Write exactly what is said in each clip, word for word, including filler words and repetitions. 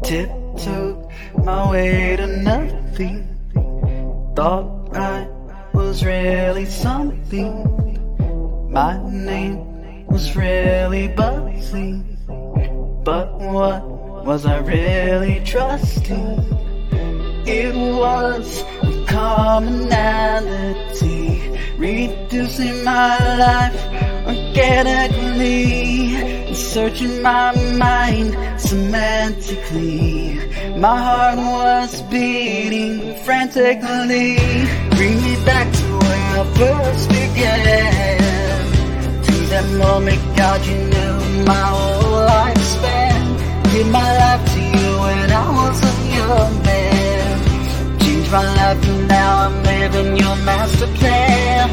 tiptoed my way to nothing. Thought I was really something. My name was really buzzing. But what was I really trusting? It was a commonality, reducing my life organically, searching my mind semantically. My heart was beating frantically. Bring me back to where I first began, to that moment, God, you knew my whole lifespan. Give my life to you when I was a young man. Changed my life and now I'm living your master plan.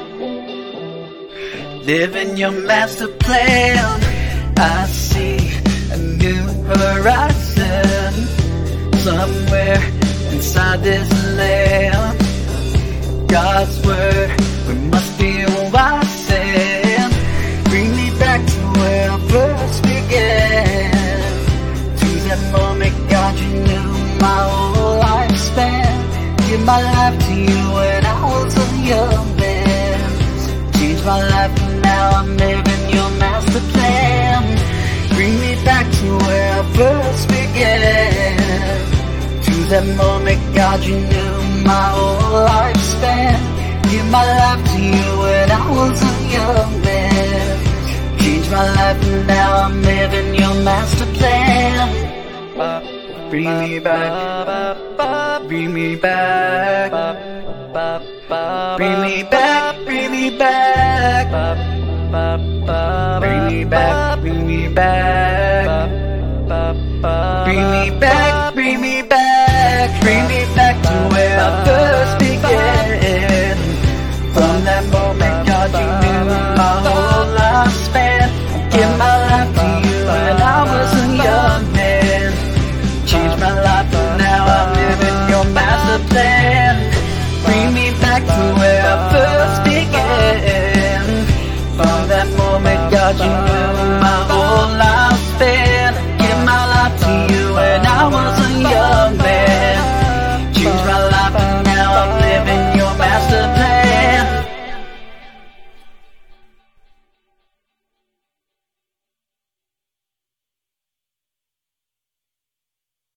Living your master plan. I see a new horizon somewhere inside this land. God's word, we must be wise and bring me back to where I first began. To that moment, God, you knew my whole lifespan. Give my life to you when I was a young man. Changed my life and now I'm living your master plan. Bring me back to where I first began. To that moment, God, you knew my whole lifespan. Give my life to you when I was a young man. Changed my life and now I'm living your master plan. Bring me back, bring me back, bring me back, bring me back, bring me back, bring me back, bring me back, bring me back, bring me back.